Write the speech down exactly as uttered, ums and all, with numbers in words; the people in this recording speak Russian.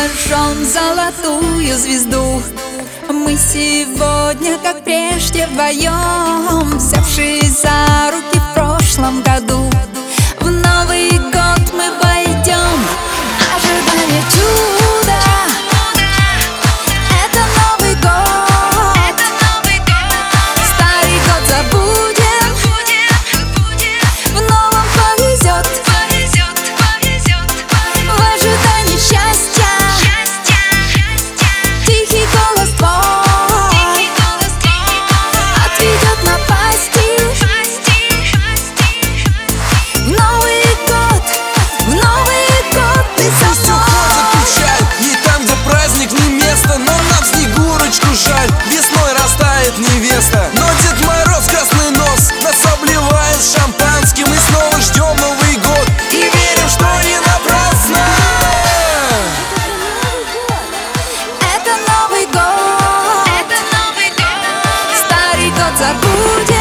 зажжем золотую звезду. Мы сегодня, как прежде, вдвоем, взявшись за руки в прошлом году. В Новый год мы войдем, ожидание чуда. Это Новый год, старый год забудем, в новом повезет, в ожидании счастья. Тихий голос твой отведет напасти. В Новый год, в Новый год ты со Пусть уходит печаль, ей там, где праздник, не место. Но нам Снегурочку жаль, весной растает невеста. Но Дед Мороз, красный нос, нас обливает шампанским. И снова ждем Новый год и верим, что не напрасно. Это Новый год, старый год забудем.